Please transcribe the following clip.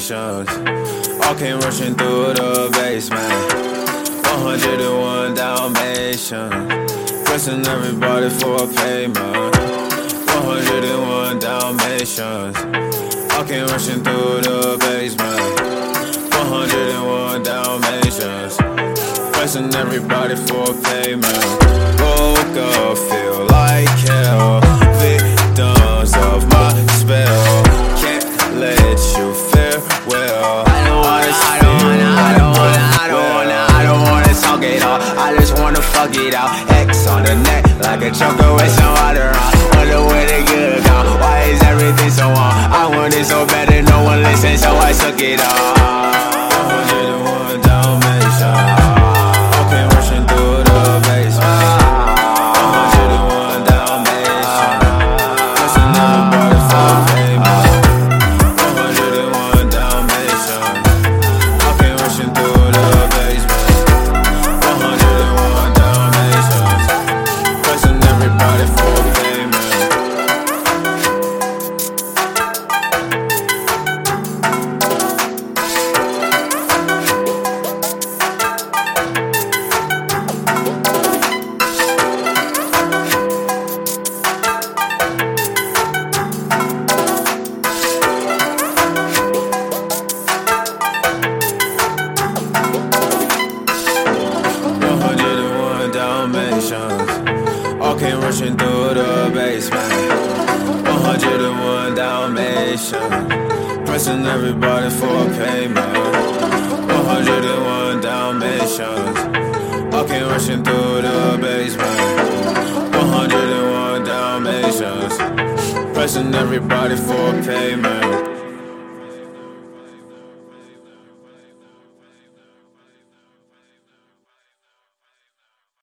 Dalmatians. All came rushing through the basement. 101 Dalmatians. Pressing everybody for a payment. 101 Dalmatians. All came rushing through the basement. 101 Dalmatians. Pressing everybody for a payment. Woke up, feel like hell. Victims of my spell. Can't let you fare well. I don't wanna talk it all. I just wanna fuck it out. X on the neck like a choker with some water on. Wonder where the good gone. Why is everything so on? I want it so bad that no one listens, so I suck it all. 101 Dalmatians. All came rushing through the basement. 101 Dalmatians. Pressing everybody for payment. 101 Dalmatians. All came rushing through the basement. 101 Dalmatians. Pressing everybody for payment. All came rushing through the basement. 101 Dalmatians. Pressing everybody for a payment. 101 Dalmatians. All came rushing through the basement. 101 Dalmatians. Pressing everybody for a payment.